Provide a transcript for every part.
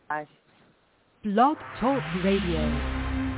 Blog Talk Radio.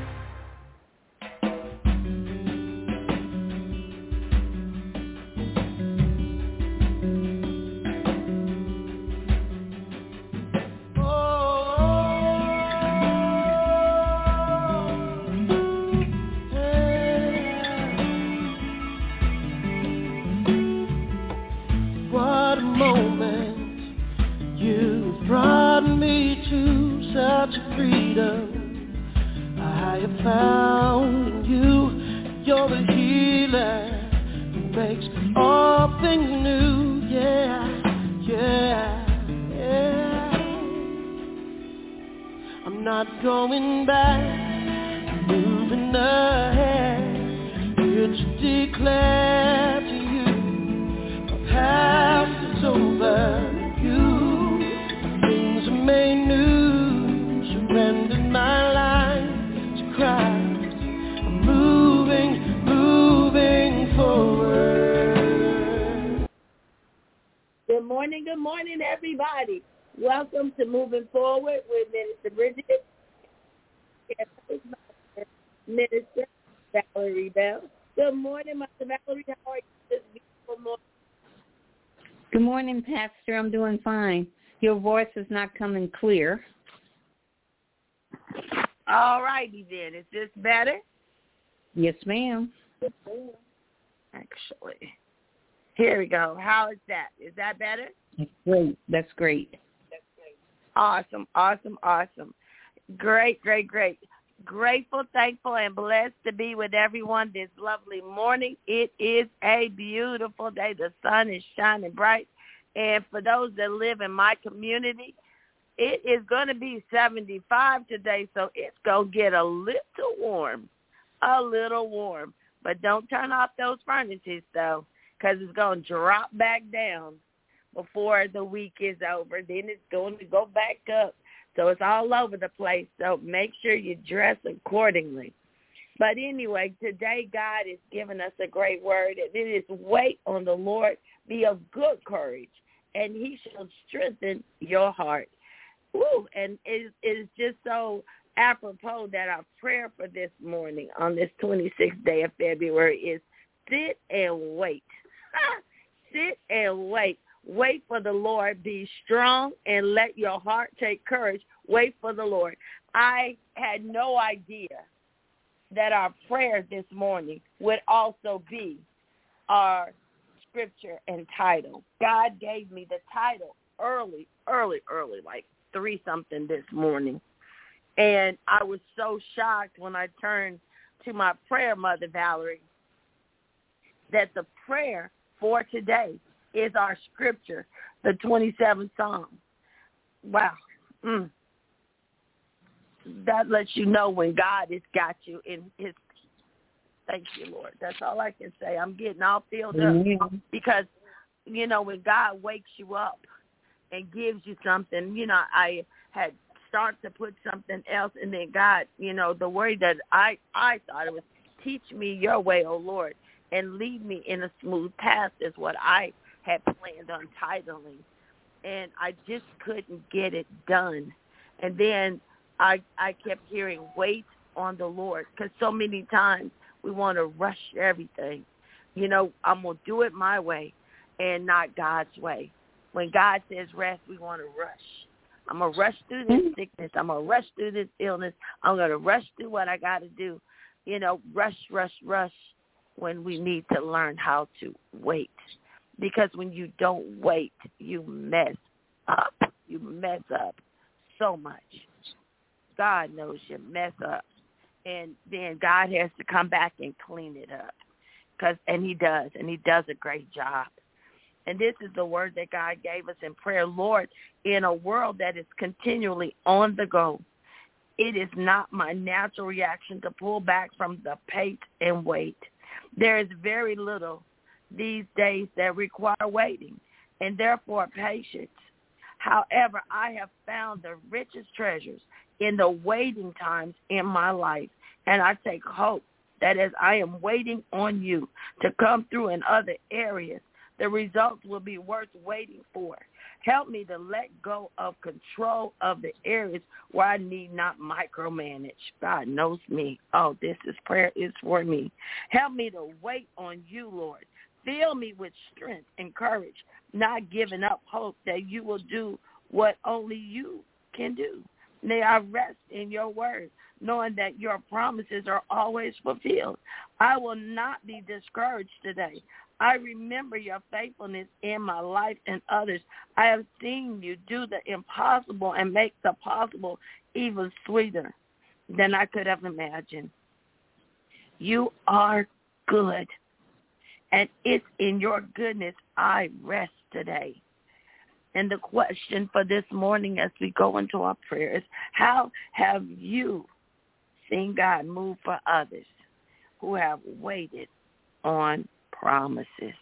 Going back, moving ahead, here to declare to you, my past is over, you, things are made new, surrendered my life to Christ, I'm moving forward. Good morning, everybody. Welcome to Moving Forward with Minister Bridget. Minister Valerie Bell. Good morning, Mother Valerie. How are you this beautiful morning? Good morning, Pastor. I'm doing fine. Your voice is not coming clear. All righty then. Is this better? Yes, ma'am. Actually. Here we go. How is that? Is that better? That's great. That's great. Awesome. Great. Grateful, thankful, and blessed to be with everyone this lovely morning. It is a beautiful day. The sun is shining bright. And for those that live in my community, it is going to be 75 today, so it's going to get a little warm. But don't turn off those furnaces, though, because it's going to drop back down before the week is over. Then it's going to go back up. So it's all over the place. So make sure you dress accordingly. But anyway, today God is giving us a great word. And it is wait on the Lord. Be of good courage, and he shall strengthen your heart. Woo, and it is just so apropos that our prayer for this morning on this 26th day of February is sit and wait. Sit and wait. Wait for the Lord. Be strong and let your heart take courage. Wait for the Lord. I had no idea that our prayer this morning would also be our scripture and title. God gave me the title early, like 3-something this morning. And I was so shocked when I turned to my prayer, Mother Valerie, that the prayer for today is our scripture, the 27th Psalm. Wow. That lets you know when God has got you in his. Thank you, Lord. That's all I can say. I'm getting all filled up because, when God wakes you up and gives you something, I had started to put something else, and then God, the word that I thought it was, teach me your way, O Lord, and lead me in a smooth path is what I had planned on titling, and I just couldn't get it done. And then I kept hearing wait on the Lord, because so many times we want to rush everything. I'm going to do it my way and not God's way. When God says rest, we want to rush. I'm going to rush through this sickness. I'm going to rush through this illness. I'm going to rush through what I got to do. Rush when we need to learn how to wait. Because when you don't wait, you mess up. You mess up so much. God knows you mess up. And then God has to come back and clean it up. And he does a great job. And this is the word that God gave us in prayer. Lord, in a world that is continually on the go, it is not my natural reaction to pull back from the pace and wait. There is very little these days that require waiting and therefore patience. However, I have found the richest treasures in the waiting times in my life, and I take hope that as I am waiting on you to come through in other areas, the results will be worth waiting for. Help me to let go of control of the areas where I need not micromanage. God knows me. Oh, this prayer is for me. Help me to wait on you, Lord. Fill me with strength and courage, not giving up hope that you will do what only you can do. May I rest in your word, knowing that your promises are always fulfilled. I will not be discouraged today. I remember your faithfulness in my life and others. I have seen you do the impossible and make the possible even sweeter than I could have imagined. You are good, and it's in your goodness I rest today. And the question for this morning as we go into our prayers, how have you seen God move for others who have waited on promises?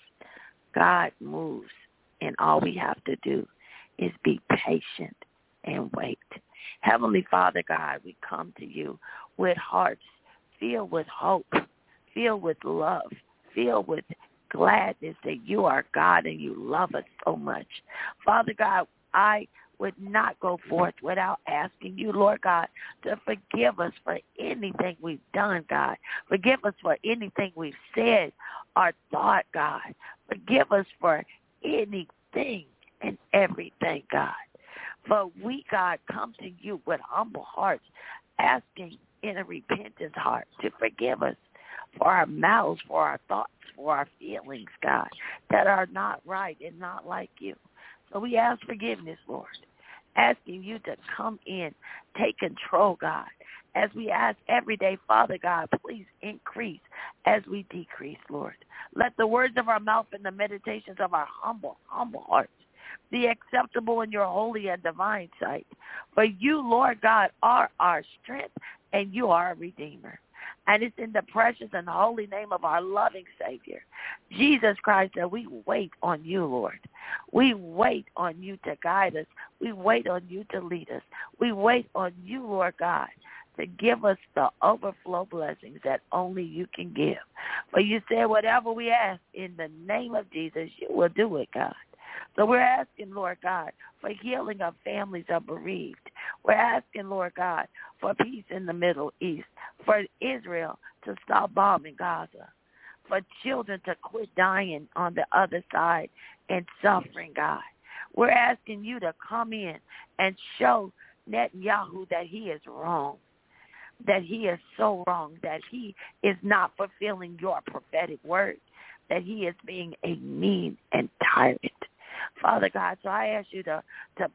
God moves, and all we have to do is be patient and wait. Heavenly Father God, we come to you with hearts filled with hope, filled with love, filled with gladness that you are God and you love us so much. Father God, I would not go forth without asking you, Lord God, to forgive us for anything we've done, God. Forgive us for anything we've said or thought, God. Forgive us for anything and everything, God. For we, God, come to you with humble hearts, asking in a repentant heart to forgive us for our mouths, for our thoughts, for our feelings, God, that are not right and not like you. So we ask forgiveness, Lord, asking you to come in, take control, God. As we ask every day, Father God, please increase as we decrease, Lord. Let the words of our mouth and the meditations of our humble hearts be acceptable in your holy and divine sight. For you, Lord God, are our strength, and you are a redeemer. And it's in the precious and holy name of our loving Savior, Jesus Christ, that we wait on you, Lord. We wait on you to guide us. We wait on you to lead us. We wait on you, Lord God, to give us the overflow blessings that only you can give. For you said whatever we ask in the name of Jesus, you will do it, God. So we're asking, Lord God, for healing of families of bereaved. We're asking, Lord God, for peace in the Middle East, for Israel to stop bombing Gaza, for children to quit dying on the other side and suffering, God. We're asking you to come in and show Netanyahu that he is wrong, that he is so wrong, that he is not fulfilling your prophetic word, that he is being a mean and tyrant. Father God, so I ask you to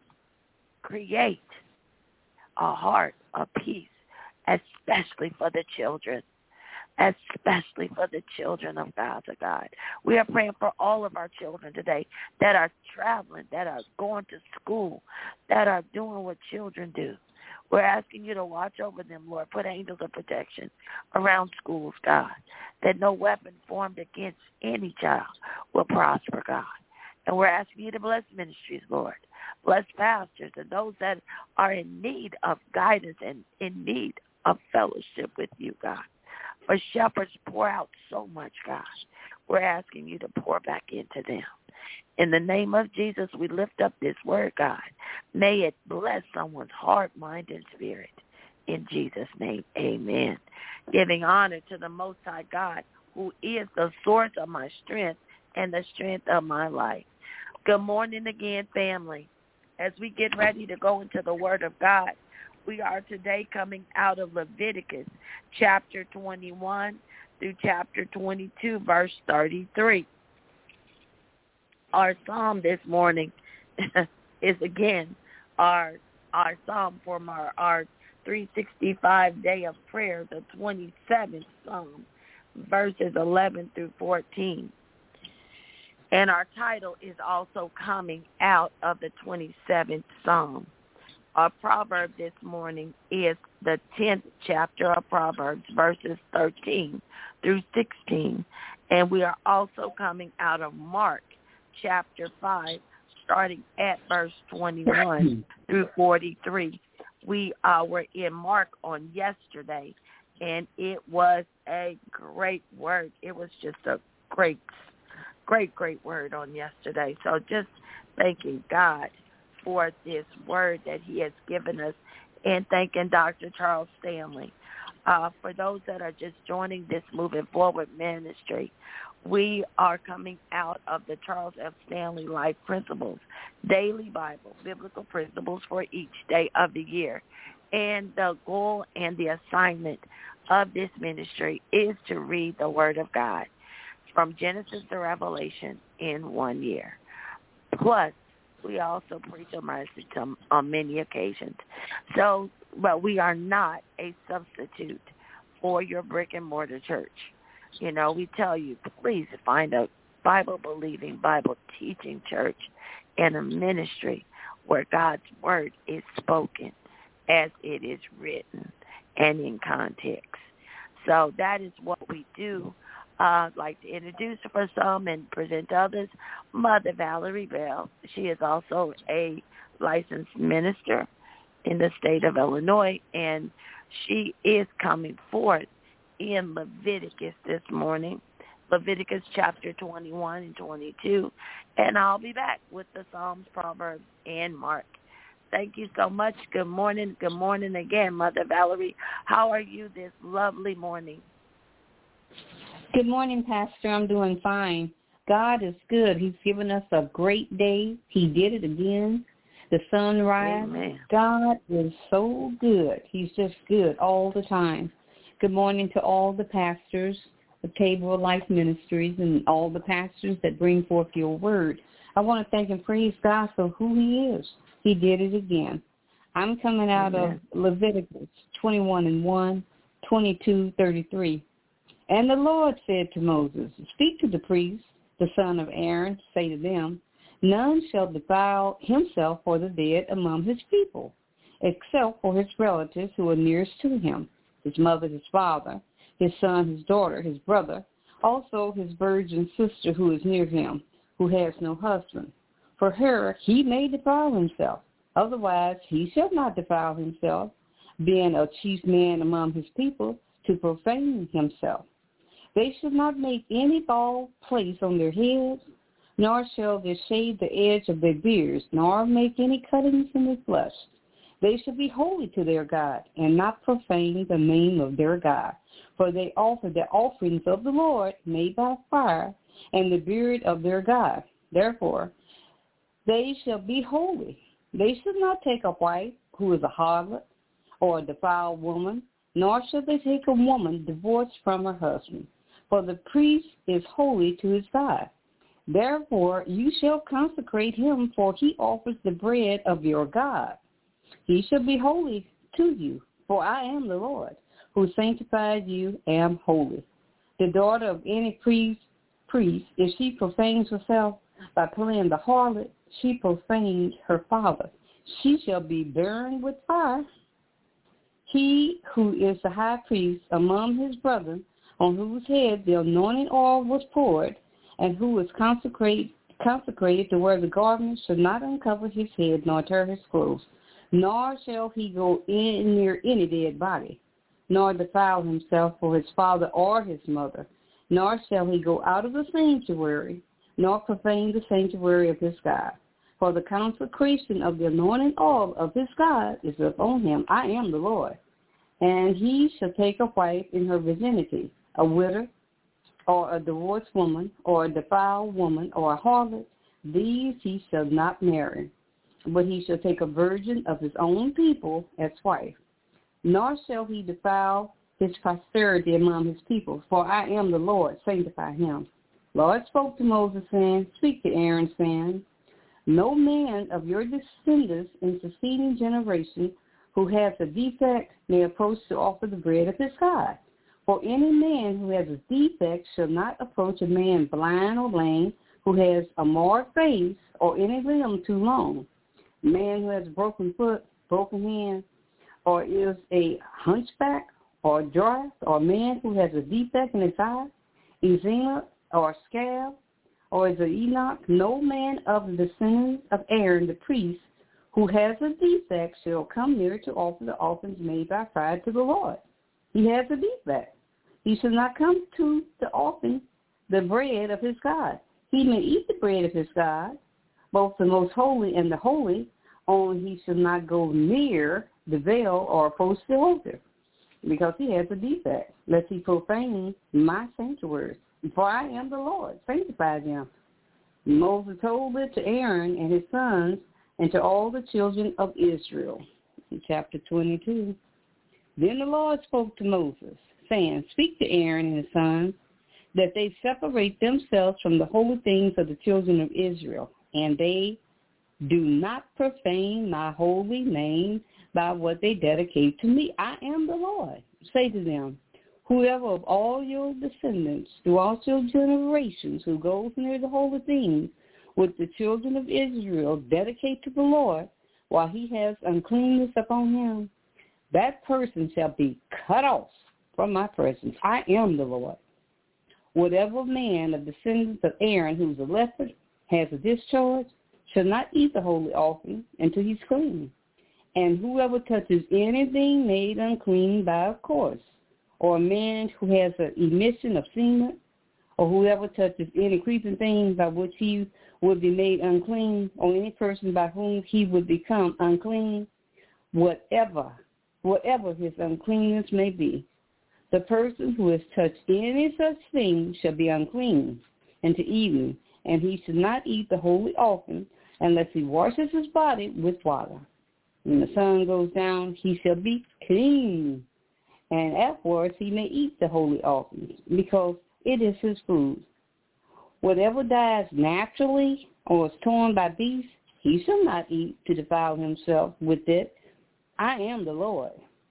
create a heart of peace, especially for the children, especially for the children of Gaza, God. We are praying for all of our children today that are traveling, that are going to school, that are doing what children do. We're asking you to watch over them, Lord. Put angels of protection around schools, God, that no weapon formed against any child will prosper, God. And we're asking you to bless ministries, Lord. Bless pastors and those that are in need of guidance and in need of fellowship with you, God. For shepherds pour out so much, God. We're asking you to pour back into them. In the name of Jesus, we lift up this word, God. May it bless someone's heart, mind, and spirit. In Jesus' name, amen. Giving honor to the Most High God, who is the source of my strength and the strength of my life. Good morning again, family. As we get ready to go into the Word of God, we are today coming out of Leviticus chapter 21 through chapter 22, verse 33. Our psalm this morning is, again, our psalm from our 365 day of prayer, the 27th psalm, verses 11 through 14. And our title is also coming out of the 27th Psalm. Our proverb this morning is the 10th chapter of Proverbs, verses 13 through 16. And we are also coming out of Mark chapter 5, starting at verse 21 through 43. We were in Mark on yesterday, and it was a great word. It was just a great word on yesterday. So just thanking God for this word that he has given us, and thanking Dr. Charles Stanley. For those that are just joining this Moving Forward ministry, we are coming out of the Charles F. Stanley Life Principles, Daily Bible, Biblical Principles for each day of the year. And the goal and the assignment of this ministry is to read the Word of God from Genesis to Revelation in 1 year. Plus, we also preach a message on many occasions. So, but we are not a substitute for your brick-and-mortar church. You know, we tell you, please find a Bible-believing, Bible-teaching church and a ministry where God's word is spoken as it is written and in context. So that is what we do. I'd like to introduce her for some and present others, Mother Valerie Bell. She is also a licensed minister in the state of Illinois, and she is coming forth in Leviticus this morning, Leviticus chapter 21 and 22, and I'll be back with the Psalms, Proverbs, and Mark. Thank you so much. Good morning. Good morning again, Mother Valerie. How are you this lovely morning? Good morning, Pastor. I'm doing fine. God is good. He's given us a great day. He did it again. The sunrise. Amen. God is so good. He's just good all the time. Good morning to all the pastors of Table of Life Ministries and all the pastors that bring forth your word. I want to thank and praise God for who he is. He did it again. I'm coming out of Leviticus 21:1, 22:33. And the Lord said to Moses, speak to the priests, the son of Aaron, say to them, none shall defile himself for the dead among his people, except for his relatives who are nearest to him, his mother, his father, his son, his daughter, his brother, also his virgin sister who is near him, who has no husband. For her he may defile himself, otherwise he shall not defile himself, being a chief man among his people, to profane himself. They should not make any bald place on their heads, nor shall they shave the edge of their beards, nor make any cuttings in their flesh. They shall be holy to their God, and not profane the name of their God. For they offer the offerings of the Lord made by fire, and the beard of their God. Therefore, they shall be holy. They should not take a wife who is a harlot, or a defiled woman, nor shall they take a woman divorced from her husband. For the priest is holy to his God. Therefore you shall consecrate him, for he offers the bread of your God. He shall be holy to you, for I am the Lord, who sanctified you, am holy. The daughter of any priest, if she profanes herself by playing the harlot, she profaned her father. She shall be burned with fire. He who is the high priest among his brethren, on whose head the anointing oil was poured, and who is consecrated to wear the garment, shall not uncover his head, nor tear his clothes, nor shall he go in near any dead body, nor defile himself for his father or his mother, nor shall he go out of the sanctuary, nor profane the sanctuary of his God. For the consecration of the anointing oil of his God is upon him. I am the Lord. And he shall take a wife in her virginity, a widow, or a divorced woman, or a defiled woman, or a harlot. These he shall not marry, but he shall take a virgin of his own people as wife. Nor shall he defile his posterity among his people, for I am the Lord, sanctify him. Lord spoke to Moses, saying, speak to Aaron, saying, no man of your descendants in succeeding generation who has a defect may approach to offer the bread of his God. For any man who has a defect shall not approach a man blind or lame, who has a marred face, or any limb too long. A man who has a broken foot, broken hand, or is a hunchback, or dwarf, or a man who has a defect in his eye, eczema, or a scab, or is an Enoch, no man of the descendants of Aaron the priest who has a defect shall come near to offer the offerings made by fire to the Lord. He has a defect. He shall not come to the offering the bread of his God. He may eat the bread of his God, both the most holy and the holy, only he shall not go near the veil or approach the altar, because he has a defect, lest he profane my sanctuaries. For I am the Lord, sanctify them. Moses told it to Aaron and his sons and to all the children of Israel. In chapter 22. Then the Lord spoke to Moses, saying, Speak to Aaron and his sons, that they separate themselves from the holy things of the children of Israel, and they do not profane my holy name by what they dedicate to me. I am the Lord. Say to them, whoever of all your descendants throughout your generations who goes near the holy things with the children of Israel dedicate to the Lord while he has uncleanness upon him, that person shall be cut off from my presence. I am the Lord. Whatever man of descendants of Aaron who's a leopard has a discharge shall not eat the holy offering until he's clean. And whoever touches anything made unclean by a corpse, or a man who has an emission of semen, or whoever touches any creeping thing by which he would be made unclean, or any person by whom he would become unclean, whatever his uncleanness may be, the person who has touched any such thing shall be unclean until evening, and he should not eat the holy offering unless he washes his body with water. When the sun goes down, he shall be clean, and afterwards he may eat the holy offerings, because it is his food. Whatever dies naturally or is torn by beasts, he shall not eat to defile himself with it. I am the Lord.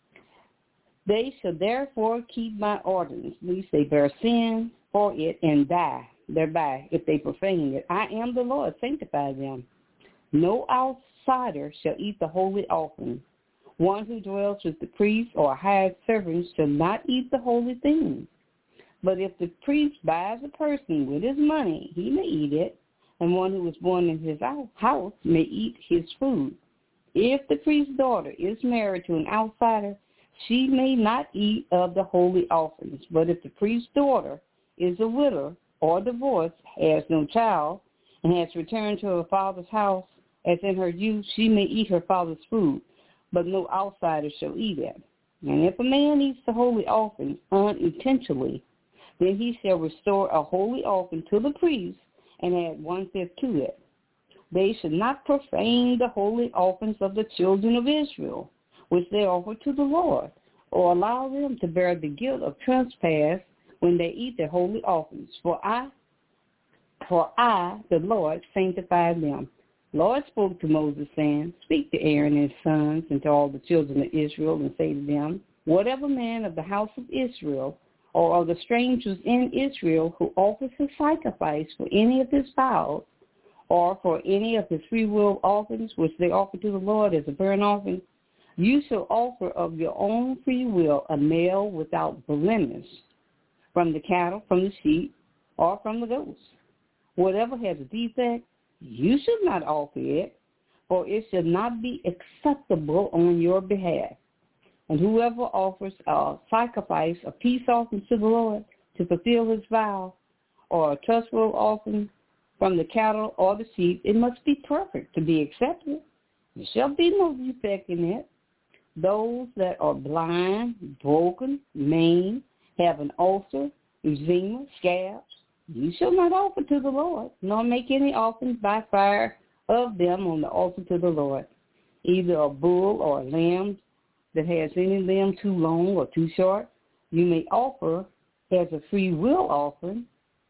They shall therefore keep my ordinance, lest they bear sin for it and die thereby if they profane it. I am the Lord, sanctify them. No outsider shall eat the holy offering. One who dwells with the priest or hired servants shall not eat the holy things. But if the priest buys a person with his money, he may eat it, and one who is born in his house may eat his food. If the priest's daughter is married to an outsider, she may not eat of the holy offerings. But if the priest's daughter is a widow or divorced, has no child, and has returned to her father's house as in her youth, she may eat her father's food, but no outsider shall eat it. And if a man eats the holy offering unintentionally, then he shall restore a holy offering to the priest and add 1/5 to it. They should not profane the holy offerings of the children of Israel, which they offer to the Lord, or allow them to bear the guilt of trespass when they eat their holy offerings. For I, the Lord, sanctify them. Lord spoke to Moses, saying, Speak to Aaron and his sons and to all the children of Israel, and say to them, Whatever man of the house of Israel or of the strangers in Israel who offers a sacrifice for any of his vows, or for any of his freewill offerings which they offer to the Lord as a burnt offering, you shall offer of your own free will a male without blemish from the cattle, from the sheep, or from the goats. Whatever has a defect, you should not offer it, for it shall not be acceptable on your behalf. And whoever offers a sacrifice, a peace offering to the Lord to fulfill his vow, or a trustworthy offering from the cattle or the sheep, it must be perfect to be accepted. There shall be no defect in it. Those that are blind, broken, maimed, have an ulcer, eczema, scabs, you shall not offer to the Lord, nor make any offerings by fire of them on the altar to the Lord, either a bull or a lamb that has any limb too long or too short, you may offer as a free will offering,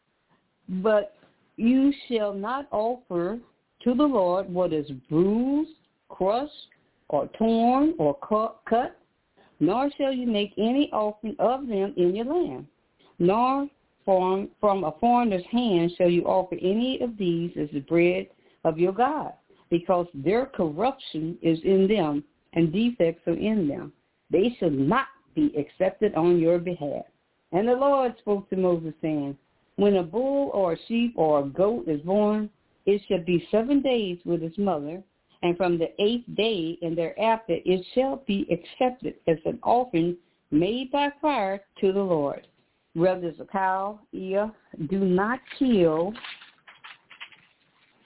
but you shall not offer to the Lord what is bruised, crushed, or torn, or cut, nor shall you make any offering of them in your land, nor from a foreigner's hand shall you offer any of these as the bread of your God, because their corruption is in them, and defects are in them. They shall not be accepted on your behalf. And the Lord spoke to Moses, saying, When a bull or a sheep or a goat is born, it shall be 7 days with its mother, and from the 8th day and thereafter it shall be accepted as an offering made by fire to the Lord. Whether it's a cow, ear, do not kill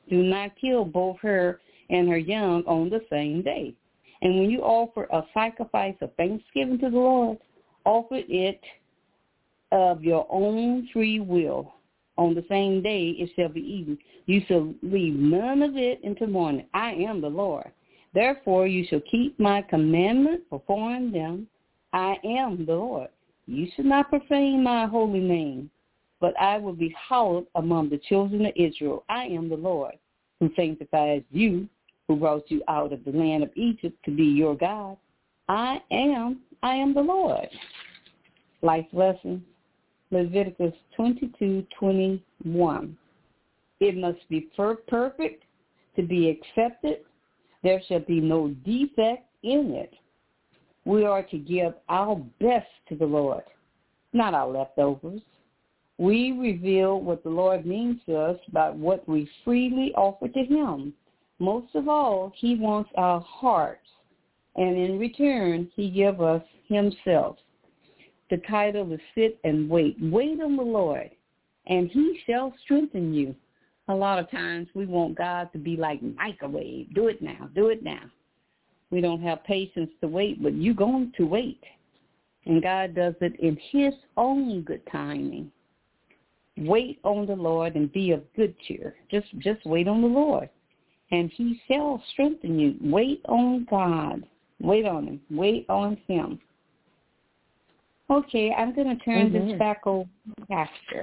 Do not kill both her and her young on the same day. And when you offer a sacrifice of thanksgiving to the Lord, offer it of your own free will. On the same day it shall be eaten. You shall leave none of it until morning. I am the Lord. Therefore you shall keep my commandments, perform them. I am the Lord. You shall not profane my holy name, but I will be hallowed among the children of Israel. I am the Lord, who sanctifies you, who brought you out of the land of Egypt to be your God. I am the Lord. Life lesson, Leviticus 22:21. It must be perfect to be accepted. There shall be no defect in it. We are to give our best to the Lord, not our leftovers. We reveal what the Lord means to us by what we freely offer to him. Most of all, he wants our hearts, and in return, he gives us himself. The title is Sit and Wait. Wait on the Lord, and he shall strengthen you. A lot of times we want God to be like microwave. Do it now. Do it now. We don't have patience to wait, but you're going to wait. And God does it in his own good timing. Wait on the Lord and be of good cheer. Just wait on the Lord, and he shall strengthen you. Wait on God. Wait on him. Wait on him. Okay, I'm going to turn this back over to Pastor.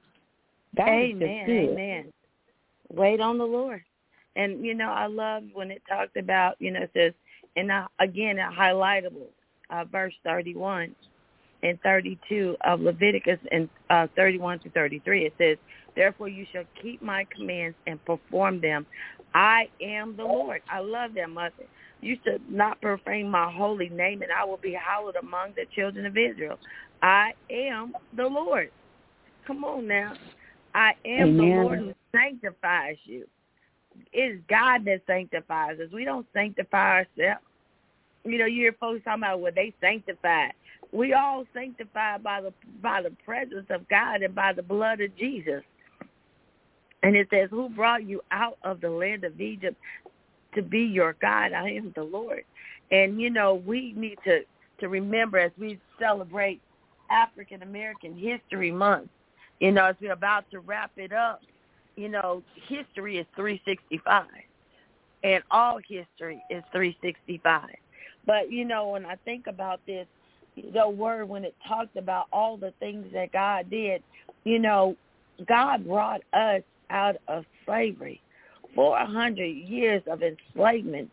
Amen. Wait on the Lord. And, I love when it talked about, it says, and again, a highlightable, verse 31 and 32 of Leviticus and 31 to 33. It says, therefore you shall keep my commands and perform them. I am the Lord. I love that, Mother. You should not profane my holy name, and I will be hallowed among the children of Israel. I am the Lord. Come on now. I am the Lord who sanctifies you. It is God that sanctifies us. We don't sanctify ourselves. You hear folks talking about, well, they sanctified. We all sanctified by the presence of God and by the blood of Jesus. And it says, who brought you out of the land of Egypt to be your God? I am the Lord. And, we need to remember as we celebrate African American History Month, as we're about to wrap it up, history is 365. And all history is 365. But, when I think about this, the word, when it talked about all the things that God did, God brought us out of slavery. 400 years of enslavement,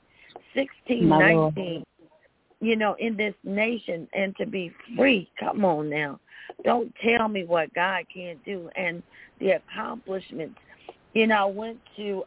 1619, in this nation, and to be free. Come on now. Don't tell me what God can't do. And the accomplishments. I went to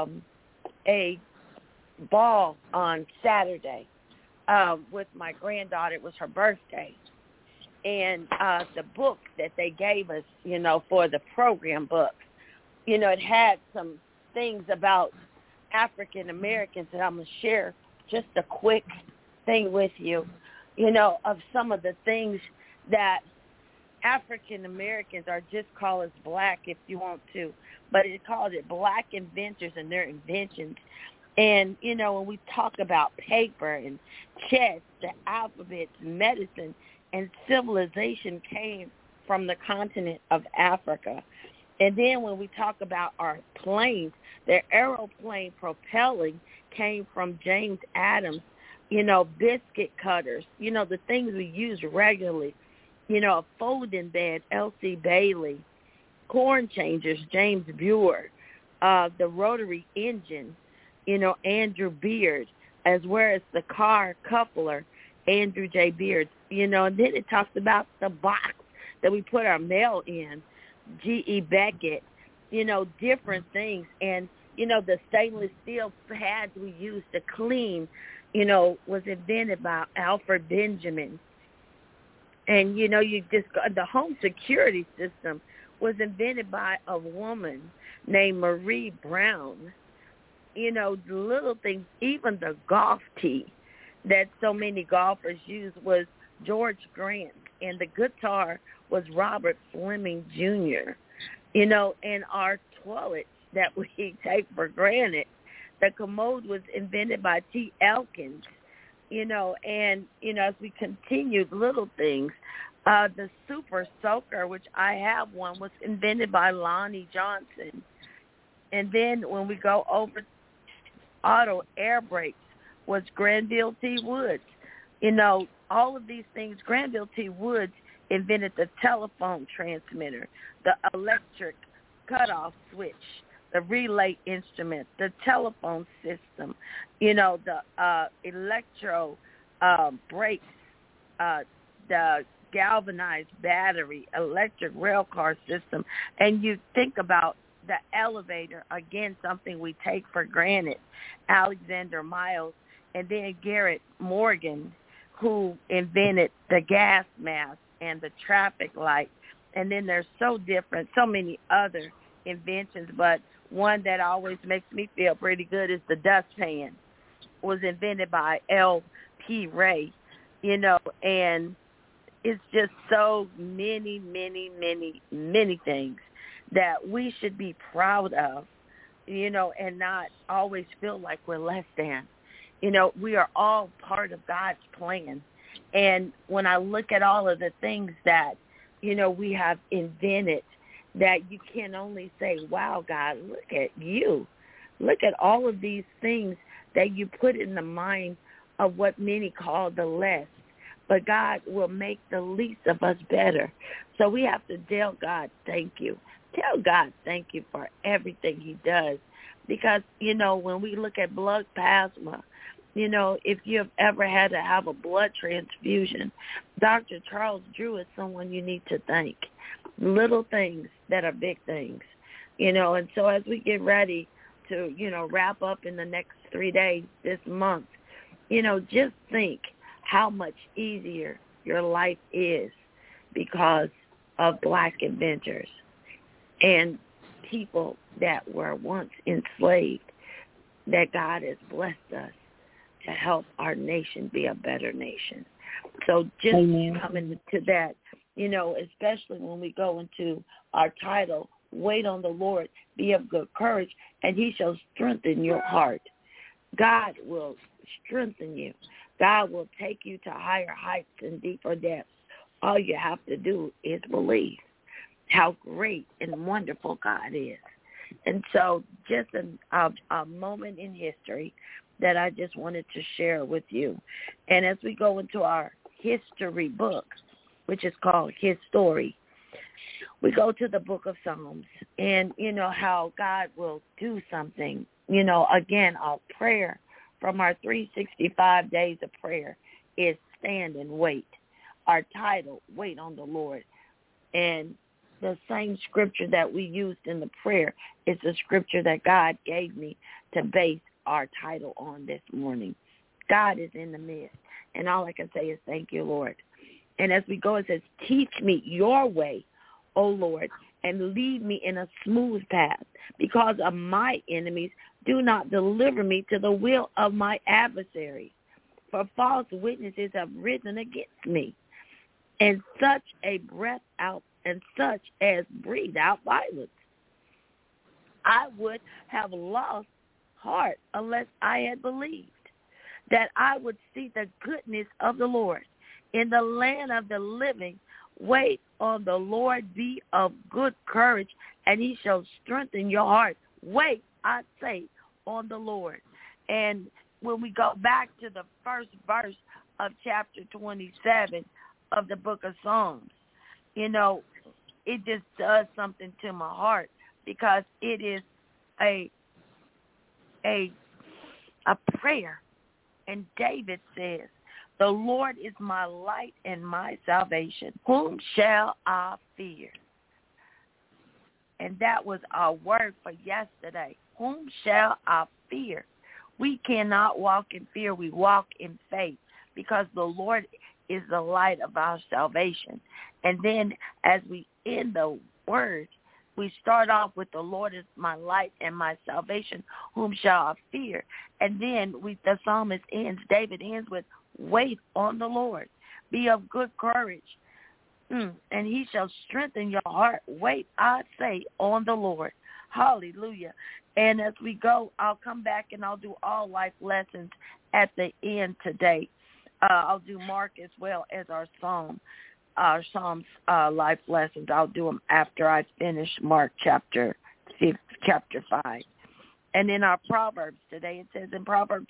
a ball on Saturday with my granddaughter. It was her birthday. And the book that they gave us, for the program book, it had some things about African Americans, and I'm going to share just a quick thing with you, of some of the things that African Americans, are just call us black if you want to, but it calls it black inventors and their inventions. And, when we talk about paper and chess, the alphabet, medicine, and civilization came from the continent of Africa. And then when we talk about our planes, the aeroplane propelling came from James Adams, biscuit cutters, the things we use regularly, a folding bed, L.C. Bailey, corn changers, James Brewer, the rotary engine, Andrew Beard, as well as the car coupler, Andrew J. Beard, and then it talks about the box that we put our mail in, G.E. Beckett, different things. And, the stainless steel pads we use to clean, was invented by Alfred Benjamin. And, the home security system was invented by a woman named Marie Brown. The little things, even the golf tee that so many golfers use was George Grant, and the guitar was Robert Fleming Jr. And our toilets, that we take for granted. The commode was invented by T. Elkins, and, as we continue, little things. The Super Soaker, which I have one, was invented by Lonnie Johnson. And then when we go over auto air brakes was Granville T. Woods. All of these things, Granville T. Woods invented the telephone transmitter, the electric cutoff switch, the relay instrument, the telephone system, the electro brakes, the galvanized battery, electric rail car system. And you think about the elevator, again, something we take for granted, Alexander Miles, and then Garrett Morgan, who invented the gas mask and the traffic light. And then there's so many other inventions, but one that always makes me feel pretty good is the dustpan. It was invented by L.P. Ray, and it's just so many, many, many, many things that we should be proud of, and not always feel like we're less than. We are all part of God's plan. And when I look at all of the things that, we have invented, that you can only say, wow, God, look at you. Look at all of these things that you put in the mind of what many call the less. But God will make the least of us better. So we have to tell God, thank you. Tell God thank you for everything he does. Because, when we look at blood plasma, if you've ever had to have a blood transfusion, Dr. Charles Drew is someone you need to thank. Little things that are big things, and so as we get ready to, wrap up in the next 3 days this month, just think how much easier your life is because of Black inventors and people that were once enslaved, that God has blessed us to help our nation be a better nation. So just coming to that, especially when we go into our title, wait on the Lord, be of good courage, and he shall strengthen your heart. God will strengthen you. God will take you to higher heights and deeper depths. All you have to do is believe how great and wonderful God is. And so just a moment in history that I just wanted to share with you. And as we go into our history book, which is called His Story, we go to the book of Psalms, and how God will do something. Again, our prayer from our 365 days of prayer is stand and wait. Our title, Wait on the Lord. And the same scripture that we used in the prayer is the scripture that God gave me to base our title on this morning. God is in the midst. And all I can say is thank you, Lord. And as we go, it says, teach me your way, O Lord, and lead me in a smooth path. Because of my enemies, do not deliver me to the will of my adversaries. For false witnesses have risen against me, and such a breath out, and such as breathe out violence. I would have lost heart unless I had believed that I would see the goodness of the Lord in the land of the living. Wait on the Lord, be of good courage, and he shall strengthen your heart. Wait, I say, on the Lord. And when we go back to the first verse of chapter 27 of the book of Psalms, it just does something to my heart, because it is a prayer. And David says, the Lord is my light and my salvation. Whom shall I fear? And that was our word for yesterday. Whom shall I fear? We cannot walk in fear. We walk in faith, because the Lord is the light of our salvation. And then as we end the word, we start off with the Lord is my light and my salvation. Whom shall I fear? And then the psalmist ends, David ends with, wait on the Lord. Be of good courage, and he shall strengthen your heart. Wait, I say, on the Lord. Hallelujah. And as we go, I'll come back and I'll do all life lessons at the end today. I'll do Mark as well as our Psalms life lessons. I'll do them after I finish Mark chapter 5. And in our Proverbs today, it says in Proverbs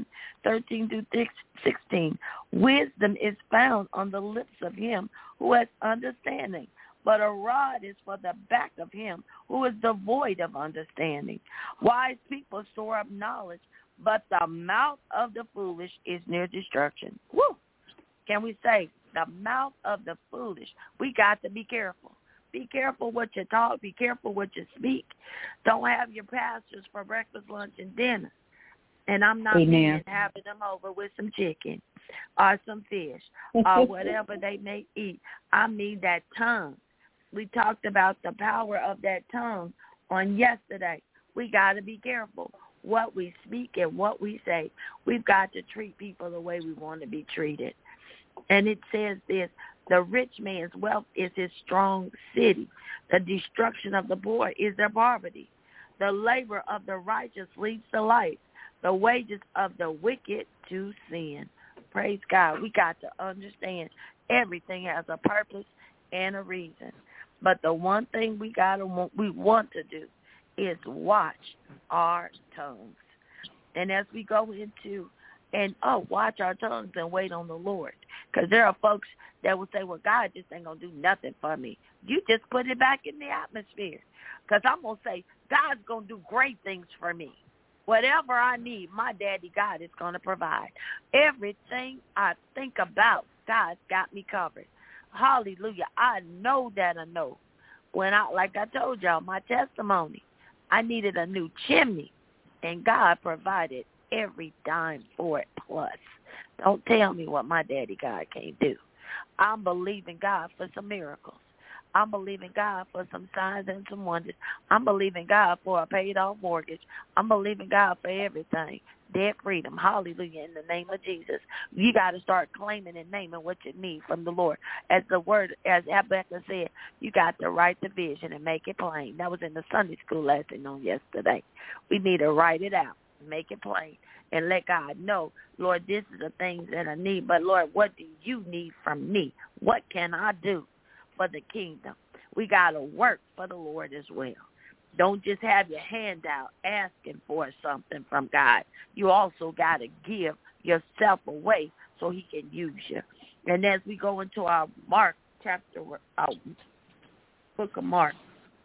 10:13-16, wisdom is found on the lips of him who has understanding, but a rod is for the back of him who is devoid of understanding. Wise people store up knowledge, but the mouth of the foolish is near destruction. Woo! Can we say the mouth of the foolish? We got to be careful. Be careful what you talk. Be careful what you speak. Don't have your pastors for breakfast, lunch, and dinner. And I'm not meaning having them over with some chicken or some fish or whatever they may eat. I mean that tongue. We talked about the power of that tongue on yesterday. We got to be careful what we speak and what we say. We've got to treat people the way we want to be treated. And it says this, the rich man's wealth is his strong city. The destruction of the poor is their poverty. The labor of the righteous leads to life. The wages of the wicked to sin. Praise God. We got to understand everything has a purpose and a reason. But the one thing we want to do is watch our tongues. And as we go into watch our tongues and wait on the Lord. Because there are folks that will say, well, God just ain't going to do nothing for me. You just put it back in the atmosphere. Because I'm going to say, God's going to do great things for me. Whatever I need, my daddy God is going to provide. Everything I think about, God's got me covered. Hallelujah. I know that I know. Like I told y'all, my testimony, I needed a new chimney, and God provided every dime for it plus. Don't tell me what my daddy God can't do. I'm believing God for some miracles. I'm believing God for some signs and some wonders. I'm believing God for a paid-off mortgage. I'm believing God for everything. Debt freedom. Hallelujah. In the name of Jesus. You got to start claiming and naming what you need from the Lord. As Habakkuk said, you got to write the vision and make it plain. That was in the Sunday school lesson on yesterday. We need to write it out, make it plain, and let God know, Lord, this is the things that I need. But, Lord, what do you need from me? What can I do for the kingdom? We got to work for the Lord as well. Don't just have your hand out asking for something from God. You also got to give yourself away so he can use you. And as we go into our book of Mark,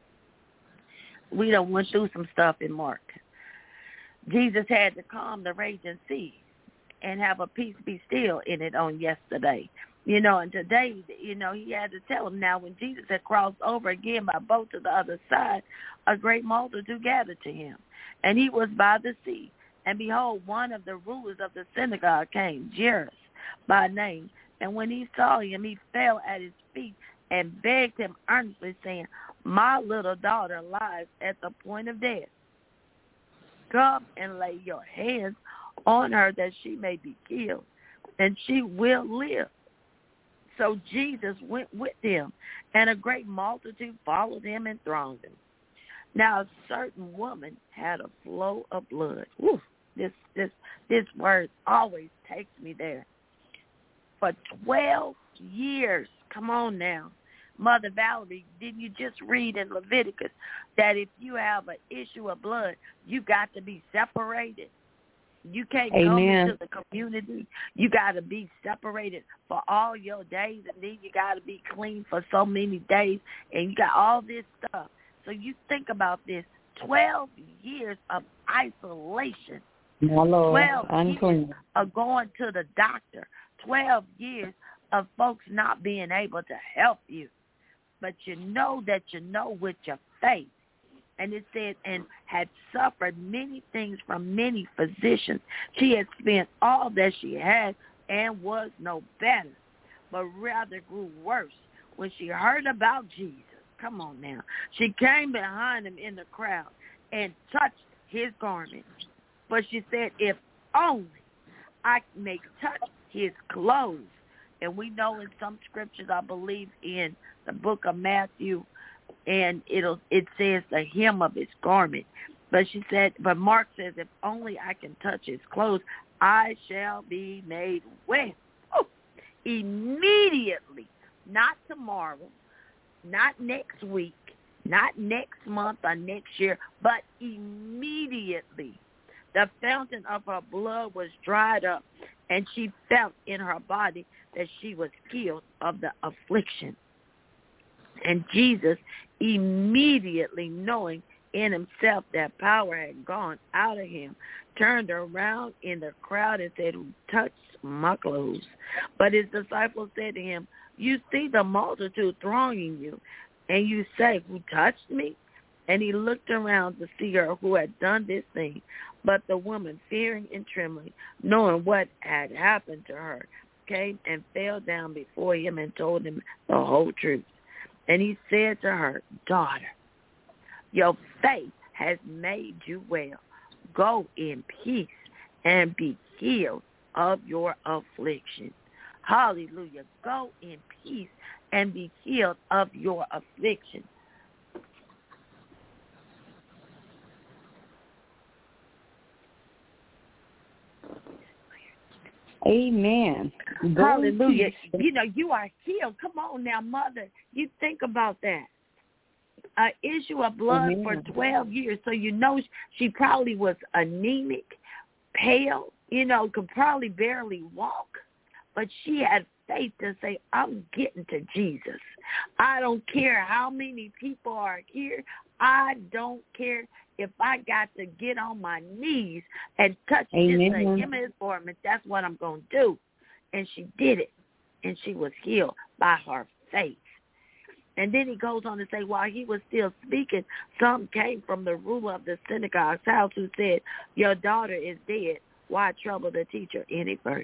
we done went through some stuff in Mark. Jesus had to calm the raging sea and have a peace be still in it on yesterday. And today, he had to tell them. Now, when Jesus had crossed over again by boat to the other side, a great multitude gathered to him. And he was by the sea. And behold, one of the rulers of the synagogue came, Jairus by name. And when he saw him, he fell at his feet and begged him earnestly, saying, my little daughter lies at the point of death. Come and lay your hands on her that she may be healed, and she will live. So Jesus went with him, and a great multitude followed him and thronged him. Now a certain woman had a flow of blood. Woo, this word always takes me there. For 12 years. Come on now. Mother Valerie, didn't you just read in Leviticus that if you have an issue of blood, you got to be separated? You can't come into the community. You got to be separated for all your days, and then you got to be clean for so many days, and you got all this stuff. So you think about this, 12 years of isolation, 12 years of going to the doctor, 12 years of folks not being able to help you. But you know that you know with your faith. And it said, and had suffered many things from many physicians. She had spent all that she had and was no better, but rather grew worse. When she heard about Jesus, come on now, she came behind him in the crowd and touched his garment. But she said, if only I may touch his clothes. And we know in some scriptures, I believe in the book of Matthew, and it says the hem of his garment. But she said, but Mark says, if only I can touch his clothes, I shall be made well. Oh, immediately, not tomorrow, not next week, not next month or next year, but immediately. The fountain of her blood was dried up, and she felt in her body that she was healed of the affliction. And Jesus, immediately knowing in himself that power had gone out of him, turned around in the crowd and said, "Who touched my clothes?" But his disciples said to him, "You see the multitude thronging you, and you say, 'Who touched me?'" And he looked around to see her who had done this thing. But the woman, fearing and trembling, knowing what had happened to her, came and fell down before him and told him the whole truth. And he said to her, "Daughter, your faith has made you well. Go in peace and be healed of your affliction." Hallelujah. Go in peace and be healed of your affliction. Amen. Hallelujah. You know, you are healed. Come on now, mother. You think about that. Issue of blood for 12 years. So you know she probably was anemic, pale, could probably barely walk. But she had faith to say, "I'm getting to Jesus. I don't care how many people are here. I don't care if I got to get on my knees and touch just the hem of his garment. That's what I'm going to do." And she did it. And she was healed by her faith. And then he goes on to say, while he was still speaking, some came from the ruler of the synagogue's house who said, "Your daughter is dead. Why trouble the teacher any further?"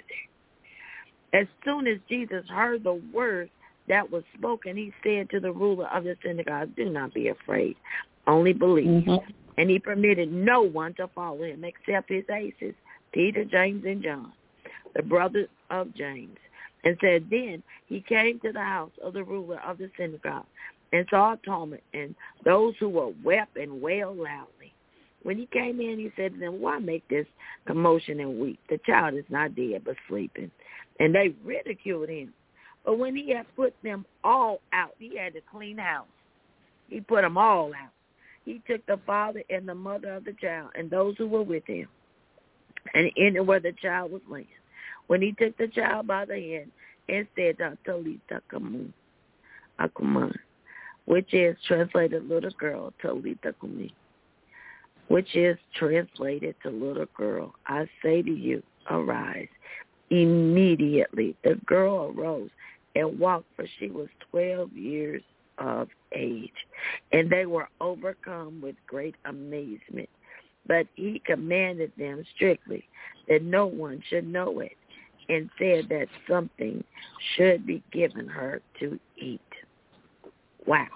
As soon as Jesus heard the words that was spoken, he said to the ruler of the synagogue, "Do not be afraid, only believe." And he permitted no one to follow him except his aces, Peter, James, and John, the brothers of James. And said, then he came to the house of the ruler of the synagogue and saw a tumult and those who were wept and wailed loudly. When he came in, he said to them, "Why make this commotion and weep? The child is not dead but sleeping." And they ridiculed him. But when he had put them all out, he had to clean house. He put them all out. He took the father and the mother of the child and those who were with him and entered where the child was laying. When he took the child by the hand and said, "Talitha Akuman," which is translated little girl, Talitha Kumi, which is translated to little girl, I say to you, arise. Immediately the girl arose and walked, for she was 12 years of age. And they were overcome with great amazement. But he commanded them strictly that no one should know it, and said that something should be given her to eat. Wow.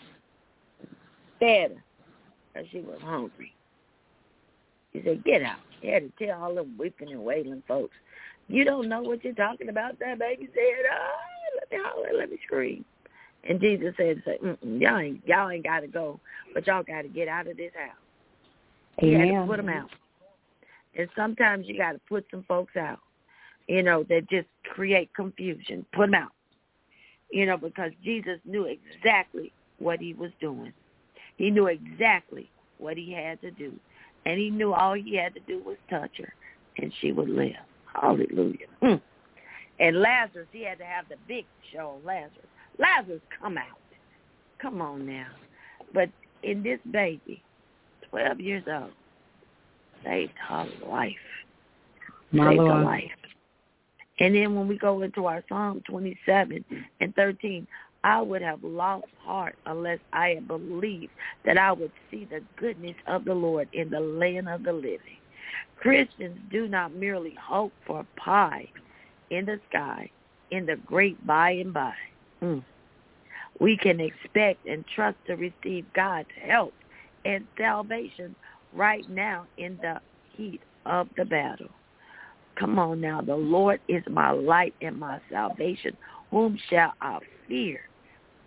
Fed her because she was hungry. He said, "Get out." He had to tell all them weeping and wailing folks, "You don't know what you're talking about." That baby said, "Let me holler, let me scream." And Jesus said, y'all ain't got to go, but y'all got to get out of this house. He had to put them out. And sometimes you got to put some folks out, that just create confusion. Put them out, because Jesus knew exactly what he was doing. He knew exactly what he had to do. And he knew all he had to do was touch her, and she would live. Hallelujah. And Lazarus, he had to have the big show on Lazarus. Lazarus, come out. Come on now. But in this baby, 12 years old, saved her life. Saved her life. And then when we go into our Psalm 27 and 13, I would have lost heart unless I had believed that I would see the goodness of the Lord in the land of the living. Christians do not merely hope for pie in the sky in the great by and by. We can expect and trust to receive God's help and salvation right now in the heat of the battle. Come on now. The Lord is my light and my salvation. Whom shall I fear?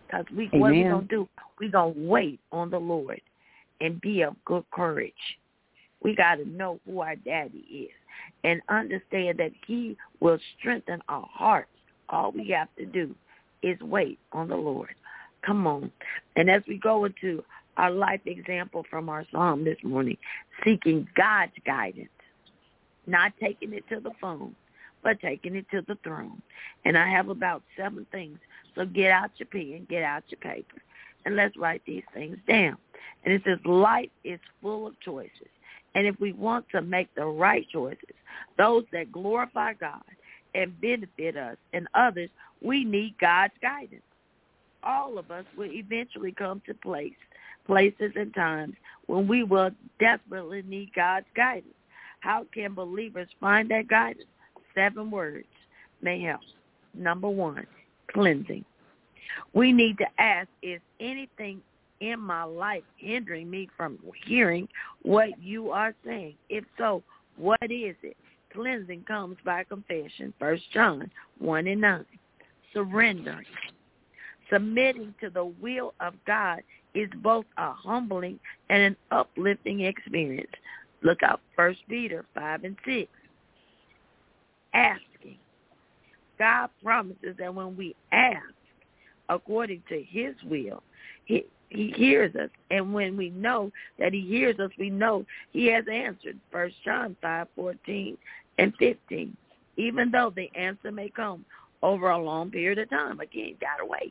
Because what we going to do, we going to wait on the Lord and be of good courage. We got to know who our daddy is and understand that he will strengthen our hearts. All we have to do is wait on the Lord. Come on. And as we go into our life example from our psalm this morning, seeking God's guidance, not taking it to the phone, but taking it to the throne. And I have about 7 things. So get out your pen, get out your paper, and let's write these things down. And it says life is full of choices. And if we want to make the right choices, those that glorify God and benefit us and others, we need God's guidance. All of us will eventually come to places and times when we will desperately need God's guidance. How can believers find that guidance? 7 words may help. Number 1, cleansing. We need to ask, is anything in my life hindering me from hearing what you are saying? If so, what is it? Cleansing comes by confession. 1 John 1:9. Surrendering. Submitting to the will of God is both a humbling and an uplifting experience. Look out 1 Peter 5:6. Asking. God promises that when we ask according to his will, he hears us. And when we know that he hears us, we know he has answered. 1 John 5:14 and 15. Even though the answer may come over a long period of time. Again, you got to wait.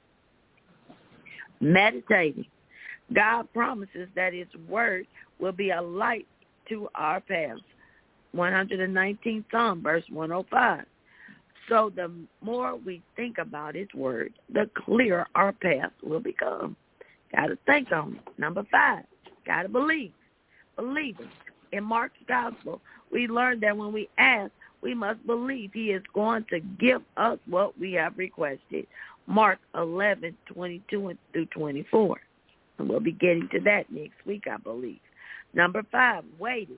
Meditating. God promises that his word will be a light to our paths. 119th Psalm, verse 105. So the more we think about his word, the clearer our path will become. Got to think on it. Number 5, got to believe. Believing. In Mark's gospel, we learned that when we ask, we must believe he is going to give us what we have requested. Mark 11:22 through 24. And we'll be getting to that next week, I believe. Number 5, waiting.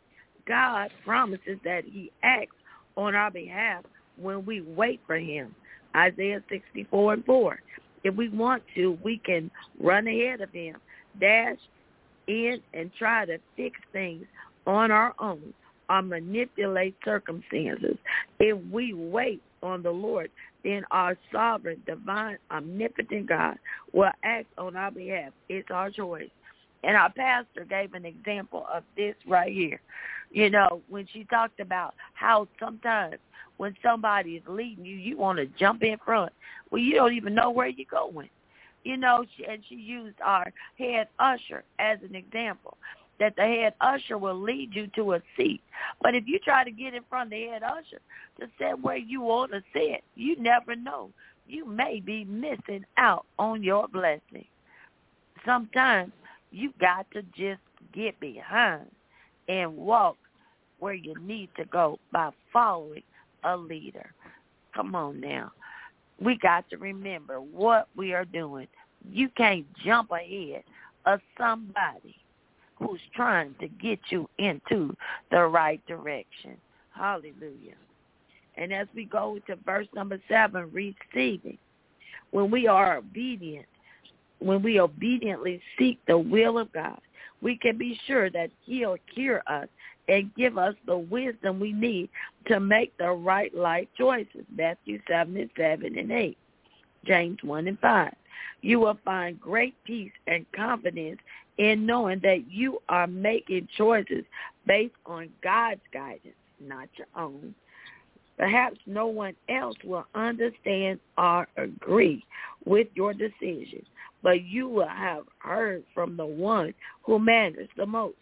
God promises that he acts on our behalf when we wait for him. Isaiah 64:4. If we want to, we can run ahead of him, dash in and try to fix things on our own or manipulate circumstances. If we wait on the Lord, then our sovereign, divine, omnipotent God will act on our behalf. It's our choice. And our pastor gave an example of this right here. You know, when she talked about how sometimes when somebody is leading you, you want to jump in front. Well, you don't even know where you're going. You know, she used our head usher as an example, that the head usher will lead you to a seat. But if you try to get in front of the head usher to sit where you want to sit, you never know. You may be missing out on your blessing. Sometimes you got to just get behind and walk where you need to go by following a leader. Come on now. We got to remember what we are doing. You can't jump ahead of somebody who's trying to get you into the right direction. Hallelujah. And as we go to verse number 7, receiving. When we are obedient, when we obediently seek the will of God, we can be sure that he'll hear us and give us the wisdom we need to make the right life choices. Matthew 7:7 and 8. James 1:5. You will find great peace and confidence in knowing that you are making choices based on God's guidance, not your own. Perhaps no one else will understand or agree with your decisions, but you will have heard from the one who matters the most.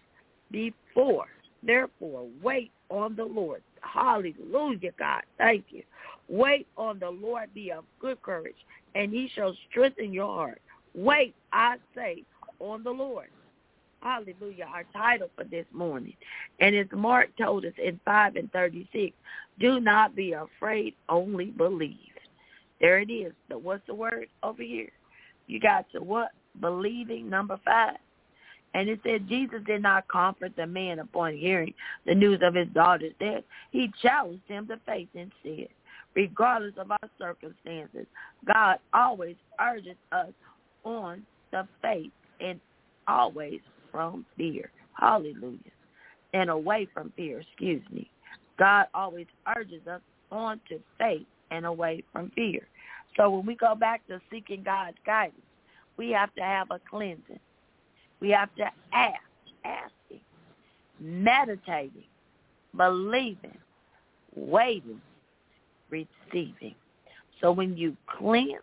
Therefore, wait on the Lord. Hallelujah, God. Thank you. Wait on the Lord. Be of good courage, and he shall strengthen your heart. Wait, I say, on the Lord. Hallelujah, our title for this morning. And as Mark told us in 5:36, do not be afraid, only believe. There it is. What's the word over here? You got to what? Believing, number 5. And it said Jesus did not comfort the man upon hearing the news of his daughter's death. He challenged him to faith instead. regardless of our circumstances. God always urges us on to faith and always from fear. Hallelujah. And away from fear, God always urges us on to faith and away from fear. So when we go back to seeking God's guidance, we have to have a cleansing. We have to asking, meditating, believing, waiting, receiving. So when you cleanse,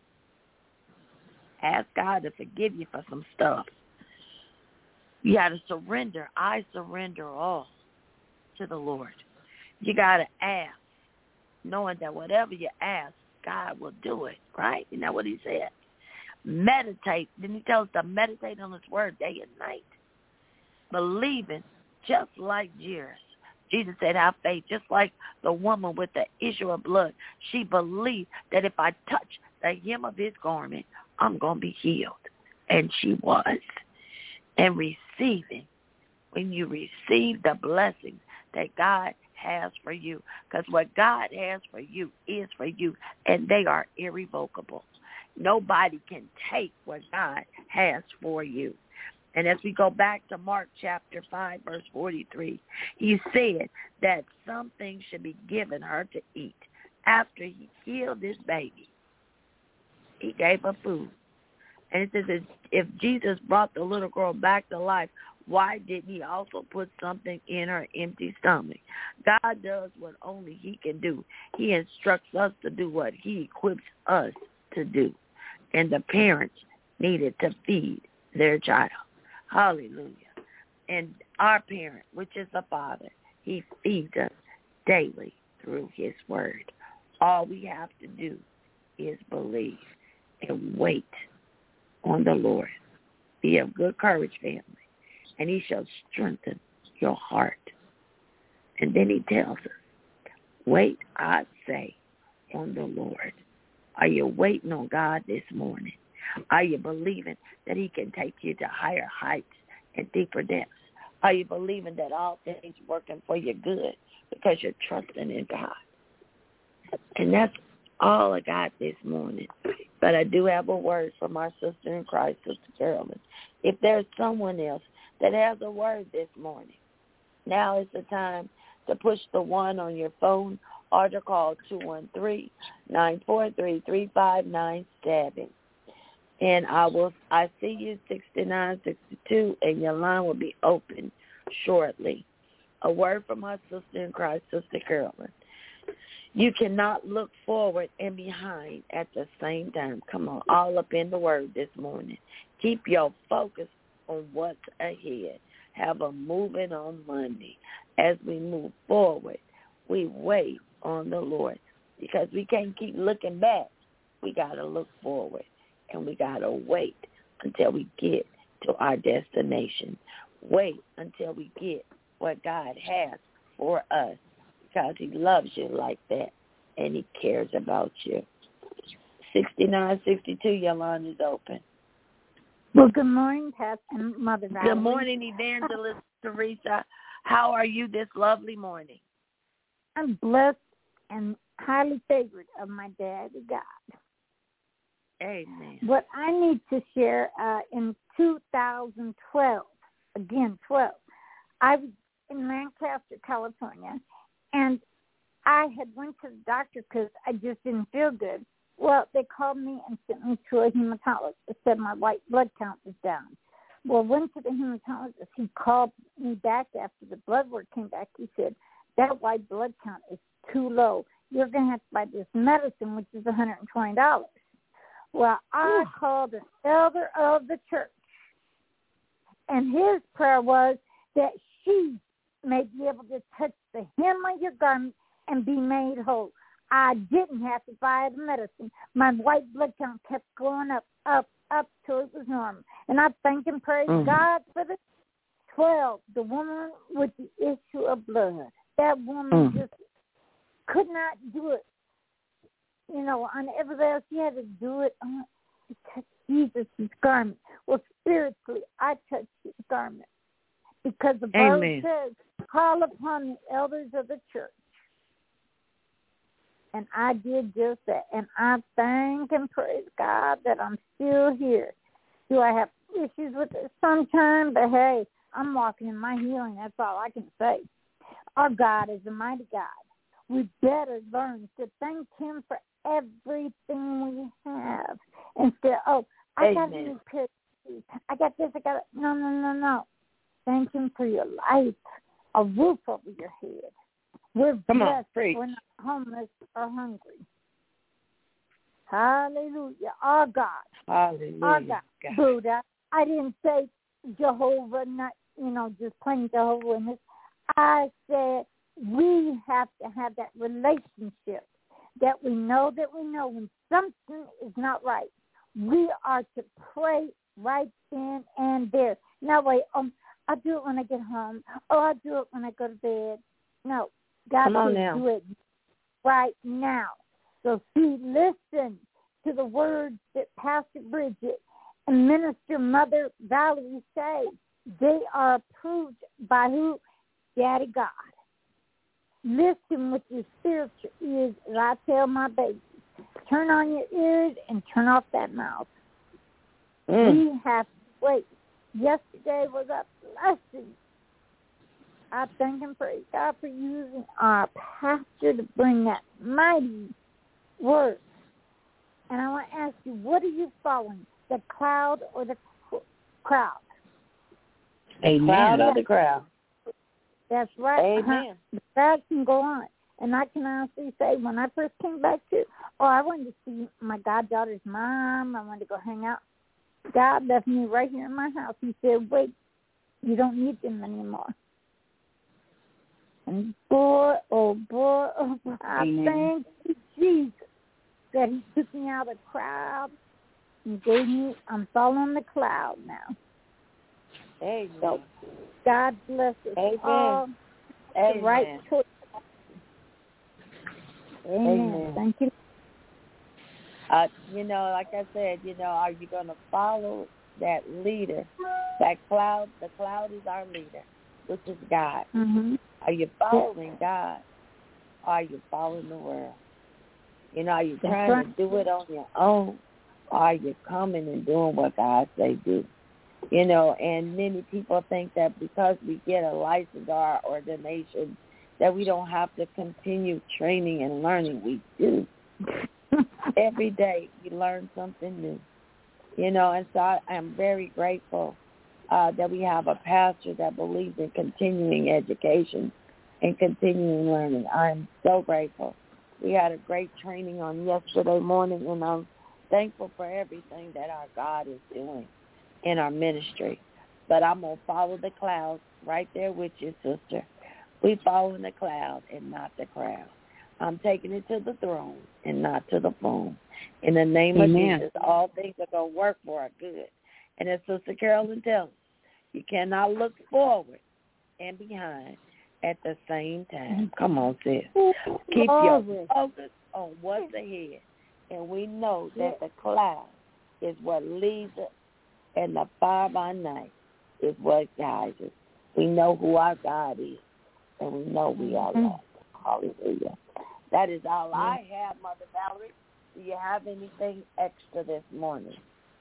ask God to forgive you for some stuff. You got to surrender. I surrender all to the Lord. You got to ask, knowing that whatever you ask, God will do it, right? Isn't that what he said? Meditate. Didn't he tell us to meditate on his word day and night? Believing, just like Jairus. Jesus said, have faith, just like the woman with the issue of blood. She believed that if I touch the hem of his garment, I'm going to be healed. And she was. And receiving, when you receive the blessings that God has for you, because what God has for you is for you, and they are irrevocable. Nobody can take what God has for you. And as we go back to Mark chapter 5, verse 43, he said that some things should be given her to eat. After he healed this baby, he gave her food. And it says if Jesus brought the little girl back to life, why didn't he also put something in her empty stomach? God does what only he can do. He instructs us to do what he equips us to do. And the parents needed to feed their child. Hallelujah. And our parent, which is the Father, he feeds us daily through his word. All we have to do is believe and wait on the Lord. Be of good courage, family, and he shall strengthen your heart. And then he tells us, wait, I say, on the Lord. Are you waiting on God this morning? Are you believing that he can take you to higher heights and deeper depths? Are you believing that all things are working for your good because you're trusting in God? And that's all I got this morning. But I do have a word from our sister in Christ, Sister Carolyn. If there's someone else that has a word this morning, now is the time to push the 1 on your phone or to call 213-943-3597. And I see you 6962, and your line will be open shortly. A word from our sister in Christ, Sister Carolyn. You cannot look forward and behind at the same time. Come on, all up in the word this morning. Keep your focus on what's ahead. Have a moving on Monday. As we move forward, we wait on the Lord because we can't keep looking back. We got to look forward, and we got to wait until we get to our destination. Wait until we get what God has for us, because he loves you like that, and he cares about you. 6962, your line is open. Well, good morning, Pastor and Mother Valerie. Good morning, Evangelist Teresa. How are you this lovely morning? I'm blessed and highly favored of my daddy, God. Amen. What I need to share, in 2012, again, 12, I was in Lancaster, California, and I had went to the doctor because I just didn't feel good. Well, they called me and sent me to a hematologist. They said my white blood count was down. Well, went to the hematologist. He called me back after the blood work came back. He said, that white blood count is too low. You're going to have to buy this medicine, which is $120. Well, I called an elder of the church, and his prayer was that she may be able to touch the hem of your garment and be made whole. I didn't have to buy the medicine. My white blood count kept going up till it was normal. And I thank and praise God for the 12, the woman with the issue of blood. That woman just could not do it. You know, on everybody else, she had to do it to touch Jesus' garment. Well, spiritually, I touched his garment. Because the Bible says, call upon the elders of the church. And I did just that. And I thank and praise God that I'm still here. Do I have issues with it sometimes? But, hey, I'm walking in my healing. That's all I can say. Our God is a mighty God. We better learn to thank him for everything we have. Instead, I got a new pair of shoes. I got this. I got it. No. Thank him for your life, a roof over your head. We're blessed. We're not homeless or hungry. Hallelujah. Our God. Hallelujah. Our God. Buddha. I didn't say Jehovah, not, just plain Jehovah Witness. I said we have to have that relationship that we know when something is not right. We are to pray right then and there. Now, wait, I'll do it when I get home. I'll do it when I go to bed. No, God will do it right now. So see, listen to the words that Pastor Bridget and Minister Mother Valerie say. They are approved by who? Daddy God. Listen with your spiritual ears, as I tell my babies. Turn on your ears and turn off that mouth. We have to wait. Yesterday was a blessing. I thank and praise God for using our pastor to bring that mighty word. And I want to ask you, what are you following, the cloud or the crowd? Amen. Cloud or the crowd? That's right. Amen. That can go on. And I can honestly say, when I first came back to, I wanted to see my goddaughter's mom. I wanted to go hang out. God left me right here in my house. He said, wait, you don't need them anymore. And boy, I thank you, Jesus, that he took me out of the crowd and gave me, I'm following the cloud now. Amen. So God bless us all. Amen. The right choice. Amen. Thank you. Like I said, are you going to follow that leader, that cloud? The cloud is our leader, which is God. Mm-hmm. Are you following God, or are you following the world? Are you trying to do it on your own, or are you coming and doing what God say do? And many people think that because we get a license or our ordination that we don't have to continue training and learning. We do. Every day you learn something new, and so I am very grateful that we have a pastor that believes in continuing education and continuing learning. I'm so grateful. We had a great training on yesterday morning, and I'm thankful for everything that our God is doing in our ministry. But I'm going to follow the cloud right there with you, sister. We following the cloud and not the crowd. I'm taking it to the throne and not to the phone. In the name of Jesus, all things are going to work for our good. And as Sister Carolyn tells us, you cannot look forward and behind at the same time. Come on, sis. Keep your focus on what's ahead. And we know that the cloud is what leads us, and the fire by night is what guides us. We know who our God is, and we know we are loved. Hallelujah. That is all I have, Mother Valerie. Do you have anything extra this morning?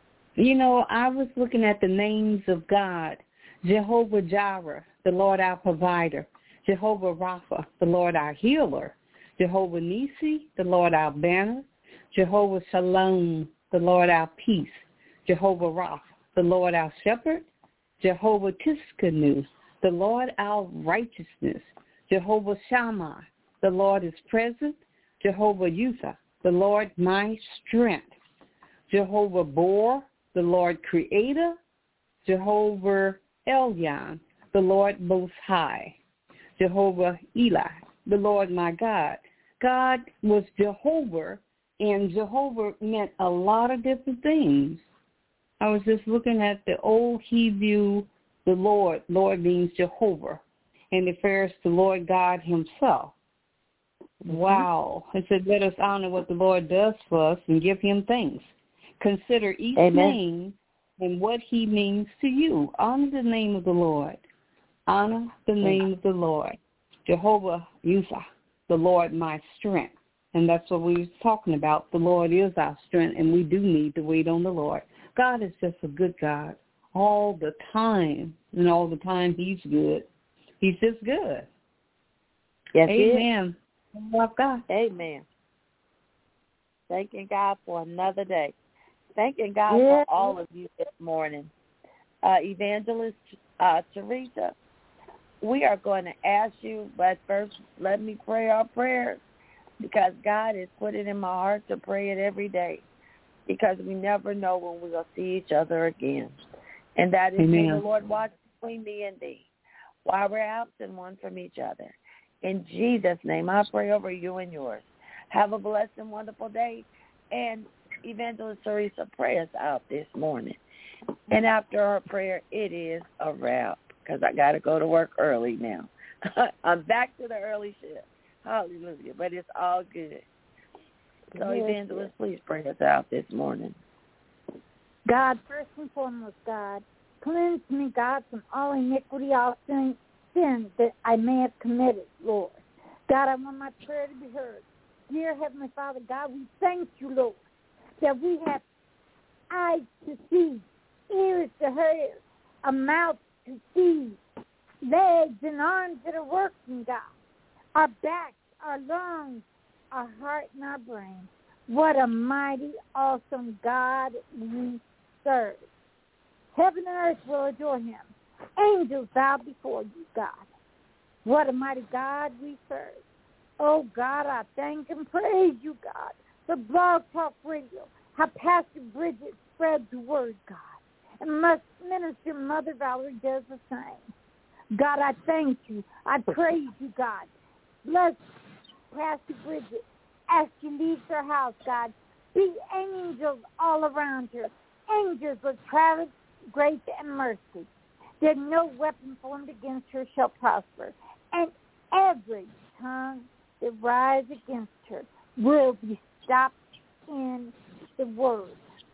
I was looking at the names of God. Jehovah Jireh, the Lord our provider. Jehovah Rapha, the Lord our healer. Jehovah Nisi, the Lord our banner. Jehovah Shalom, the Lord our peace. Jehovah Rapha, the Lord our shepherd. Jehovah Tiskanu, the Lord our righteousness. Jehovah Shammah, the Lord is present. Jehovah Yutha, the Lord my strength. Jehovah Bor, the Lord creator. Jehovah Elyon, the Lord most high. Jehovah Eli, the Lord my God. God was Jehovah, and Jehovah meant a lot of different things. I was just looking at the old Hebrew, the Lord. Lord means Jehovah, and it refers to Lord God himself. Wow. It said, let us honor what the Lord does for us and give him thanks. Consider each name and what he means to you. Honor the name of the Lord. Honor the name of the Lord. Jehovah Yutha, the Lord my strength. And that's what we were talking about. The Lord is our strength, and we do need to wait on the Lord. God is just a good God all the time, and all the time He's good. He's just good. Yes, amen. Love God. Amen. Thanking God for another day. Thanking God for all of you this morning. Evangelist Teresa, we are going to ask you, but first let me pray our prayers, because God has put it in my heart to pray it every day, because we never know when we're going to see each other again. And that is, may the Lord watch between me and thee while we're absent one from each other. In Jesus' name, I pray over you and yours. Have a blessed and wonderful day. And Evangelist Teresa, pray us out this morning. And after our prayer, it is a wrap, because I got to go to work early now. I'm back to the early shift. Hallelujah. But it's all good. So, Evangelist, please pray us out this morning. God, first and foremost, God, cleanse me, God, from all iniquity, all sin that I may have committed, Lord. God, I want my prayer to be heard. Dear Heavenly Father, God, we thank you, Lord, that we have eyes to see, ears to hear, a mouth to see, legs and arms that are working, God, our backs, our lungs, our heart, and our brain. What a mighty, awesome God we serve. Heaven and earth will adore him. Angels bow before you, God. What a mighty God we serve. Oh, God, I thank and praise you, God, for Blog Talk Radio, how Pastor Bridget spreads the word, God, and Minister Mother Valerie does the same. God, I thank you. I praise you, God. Bless Pastor Bridget as she leaves her house, God. Be angels all around her. Angels of travel, grace, and mercy. That no weapon formed against her shall prosper. And every tongue that rise against her will be stopped in the word.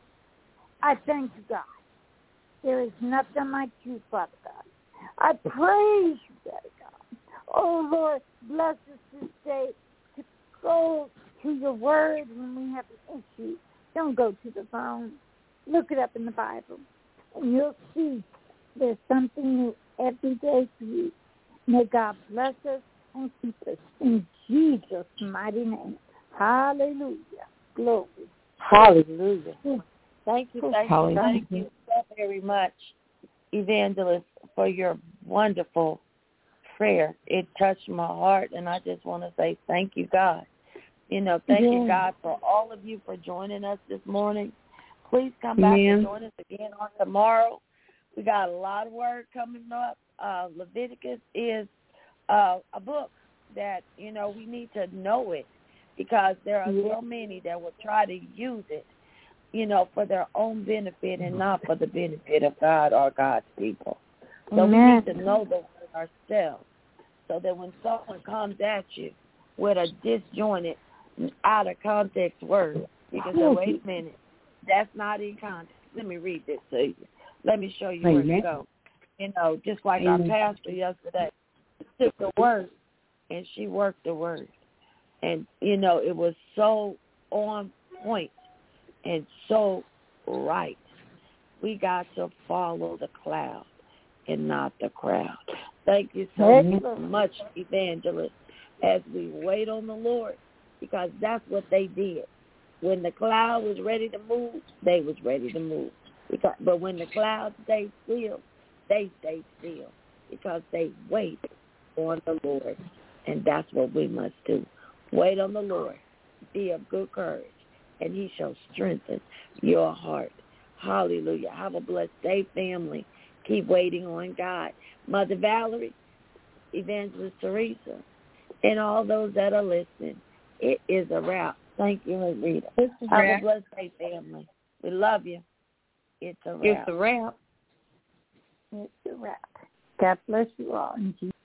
I thank you, God. There is nothing like you, Father God. I praise you, Daddy God. Oh, Lord, bless us this day to go to your word when we have an issue. Don't go to the phone. Look it up in the Bible, and you'll see there's something new every day for you. May God bless us and keep us in Jesus' mighty name. Hallelujah. Glory. Hallelujah. Thank you so very much, Evangelist, for your wonderful prayer. It touched my heart, and I just want to say thank you, God. Thank you, God, for all of you for joining us this morning. Please come back and join us again on tomorrow. We got a lot of word coming up. Leviticus is a book that, we need to know it, because there are so many that will try to use it, for their own benefit and not for the benefit of God or God's people. So we need to know the word ourselves, so that when someone comes at you with a disjointed, out of context word, you can say, wait a minute, that's not in context. Let me read this to you. Let me show you where to go. Just like our pastor yesterday took the word and she worked the word. And, it was so on point and so right. We got to follow the cloud and not the crowd. Thank you so much, Evangelist, as we wait on the Lord, because that's what they did. When the cloud was ready to move, they was ready to move. But when the cloud stayed still, they stayed still, because they wait on the Lord. And that's what we must do. Wait on the Lord. Be of good courage, and he shall strengthen your heart. Hallelujah. Have a blessed day, family. Keep waiting on God. Mother Valerie, Evangelist Teresa, and all those that are listening, it is a wrap. Thank you, Rita. Have a blessed day, family. We love you. It's a wrap. It's a wrap. It's a wrap. God bless you all. In Jesus'